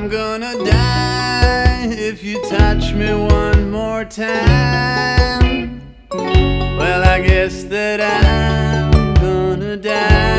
I'm gonna die if you touch me one more time. Well, I guess that I'm gonna die.